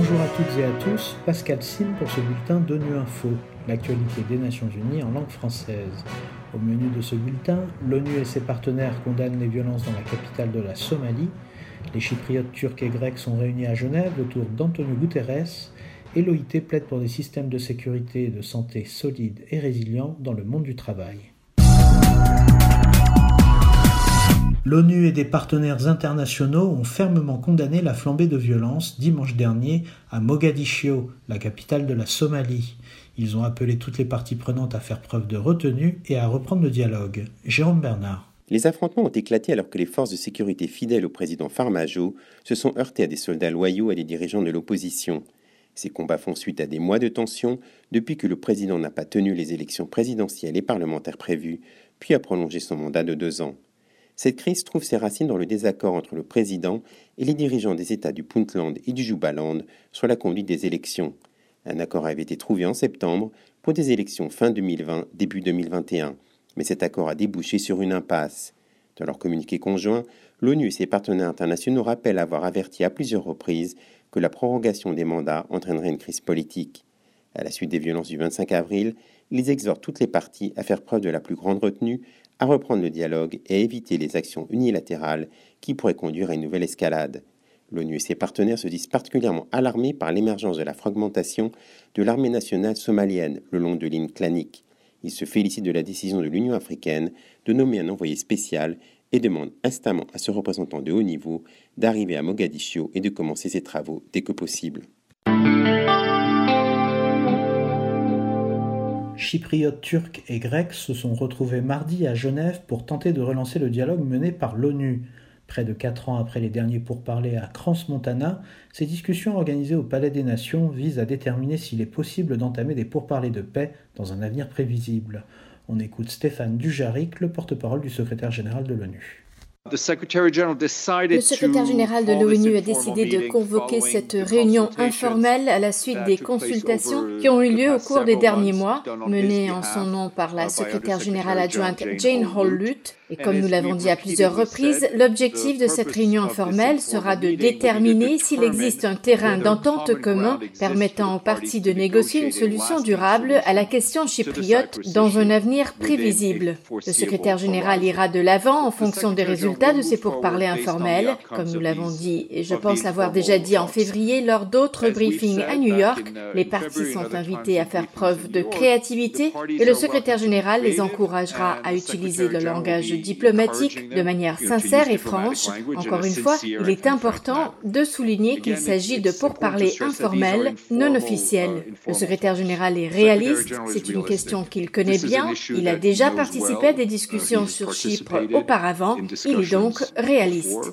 Bonjour à toutes et à tous, Pascal Sim pour ce bulletin d'ONU Info, l'actualité des Nations Unies en langue française. Au menu de ce bulletin, l'ONU et ses partenaires condamnent les violences dans la capitale de la Somalie, les Chypriotes turcs et grecs sont réunis à Genève autour d'Antonio Guterres, et l'OIT plaide pour des systèmes de sécurité et de santé solides et résilients dans le monde du travail. L'ONU et des partenaires internationaux ont fermement condamné la flambée de violence dimanche dernier à Mogadiscio, la capitale de la Somalie. Ils ont appelé toutes les parties prenantes à faire preuve de retenue et à reprendre le dialogue. Jérôme Bernard. Les affrontements ont éclaté alors que les forces de sécurité fidèles au président Farmajo se sont heurtées à des soldats loyaux et à des dirigeants de l'opposition. Ces combats font suite à des mois de tension depuis que le président n'a pas tenu les élections présidentielles et parlementaires prévues, puis a prolongé son mandat de 2 ans. Cette crise trouve ses racines dans le désaccord entre le président et les dirigeants des États du Puntland et du Jubaland sur la conduite des élections. Un accord avait été trouvé en septembre pour des élections fin 2020, début 2021, mais cet accord a débouché sur une impasse. Dans leur communiqué conjoint, l'ONU et ses partenaires internationaux rappellent avoir averti à plusieurs reprises que la prorogation des mandats entraînerait une crise politique. À la suite des violences du 25 avril, ils exhortent toutes les parties à faire preuve de la plus grande retenue, à reprendre le dialogue et à éviter les actions unilatérales qui pourraient conduire à une nouvelle escalade. L'ONU et ses partenaires se disent particulièrement alarmés par l'émergence de la fragmentation de l'armée nationale somalienne le long de lignes claniques. Ils se félicitent de la décision de l'Union africaine de nommer un envoyé spécial et demandent instamment à ce représentant de haut niveau d'arriver à Mogadiscio et de commencer ses travaux dès que possible. Chypriotes turcs et grecs se sont retrouvés mardi à Genève pour tenter de relancer le dialogue mené par l'ONU. Près de 4 ans après les derniers pourparlers à Crans-Montana, ces discussions organisées au Palais des Nations visent à déterminer s'il est possible d'entamer des pourparlers de paix dans un avenir prévisible. On écoute Stéphane Dujarric, le porte-parole du secrétaire général de l'ONU. Le secrétaire général de l'ONU a décidé de convoquer cette réunion informelle à la suite des consultations qui ont eu lieu au cours des derniers mois, menées en son nom par la secrétaire générale adjointe Jane Hall-Lutz. Et comme nous l'avons dit à plusieurs reprises, l'objectif de cette réunion informelle sera de déterminer s'il existe un terrain d'entente commun permettant aux parties de négocier une solution durable à la question chypriote dans un avenir prévisible. Le secrétaire général ira de l'avant en fonction des résultats de ces pourparlers informels. Comme nous l'avons dit, et je pense l'avoir déjà dit en février lors d'autres briefings à New York, les parties sont invitées à faire preuve de créativité et le secrétaire général les encouragera à utiliser le langage diplomatique de manière sincère et franche. Encore une fois, il est important de souligner qu'il s'agit de pourparlers informels, non officiels. Le secrétaire général est réaliste, c'est une question qu'il connaît bien, il a déjà participé à des discussions sur Chypre auparavant, il est donc réaliste.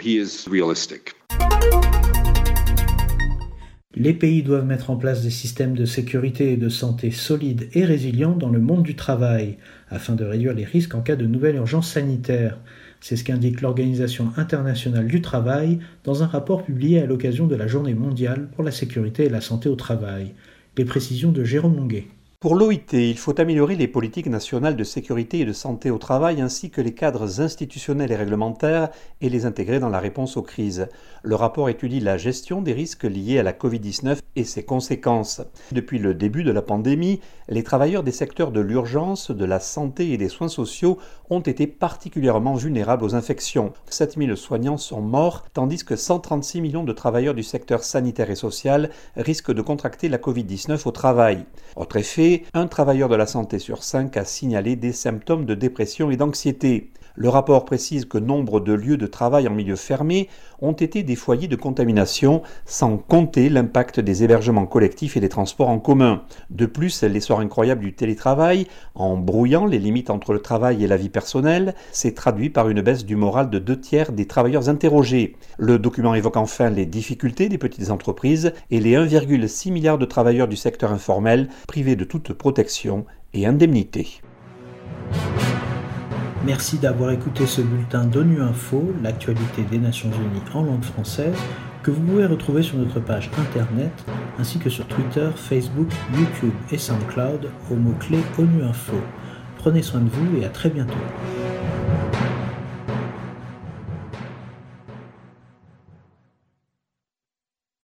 Les pays doivent mettre en place des systèmes de sécurité et de santé solides et résilients dans le monde du travail, afin de réduire les risques en cas de nouvelle urgence sanitaire. C'est ce qu'indique l'Organisation internationale du travail dans un rapport publié à l'occasion de la Journée mondiale pour la sécurité et la santé au travail. Les précisions de Jérôme Longuet. Pour l'OIT, il faut améliorer les politiques nationales de sécurité et de santé au travail ainsi que les cadres institutionnels et réglementaires et les intégrer dans la réponse aux crises. Le rapport étudie la gestion des risques liés à la Covid-19 et ses conséquences. Depuis le début de la pandémie, les travailleurs des secteurs de l'urgence, de la santé et des soins sociaux ont été particulièrement vulnérables aux infections. 7000 soignants sont morts, tandis que 136 millions de travailleurs du secteur sanitaire et social risquent de contracter la Covid-19 au travail. Autre effet, un travailleur de la santé sur 5 a signalé des symptômes de dépression et d'anxiété. Le rapport précise que nombre de lieux de travail en milieu fermé ont été des foyers de contamination, sans compter l'impact des hébergements collectifs et des transports en commun. De plus, l'essor incroyable du télétravail, en brouillant les limites entre le travail et la vie personnelle, s'est traduit par une baisse du moral de 2/3 des travailleurs interrogés. Le document évoque enfin les difficultés des petites entreprises et les 1,6 milliard de travailleurs du secteur informel privés de toute protection et indemnité. Merci d'avoir écouté ce bulletin d'ONU Info, l'actualité des Nations Unies en langue française, que vous pouvez retrouver sur notre page internet, ainsi que sur Twitter, Facebook, YouTube et SoundCloud au mot-clé ONU Info. Prenez soin de vous et à très bientôt.